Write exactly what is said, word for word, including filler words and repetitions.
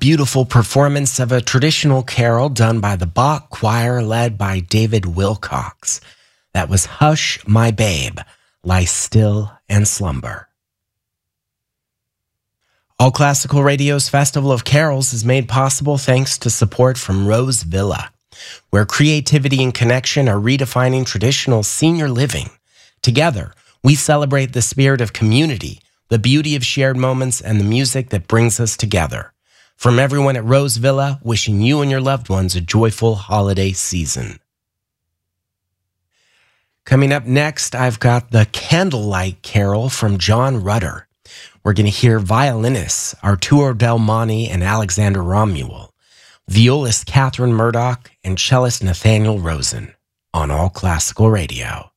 beautiful performance of a traditional carol done by the Bach Choir led by David Wilcox. That was Hush, My Babe, Lie Still and Slumber. All Classical Radio's Festival of Carols is made possible thanks to support from Rose Villa, where creativity and connection are redefining traditional senior living. Together, we celebrate the spirit of community, the beauty of shared moments, and the music that brings us together. From everyone at Rose Villa, wishing you and your loved ones a joyful holiday season. Coming up next, I've got the Candlelight Carol from John Rutter. We're going to hear violinists Arturo Del Monte and Alexander Romuald, violist Catherine Murdoch, and cellist Nathaniel Rosen on All Classical Radio.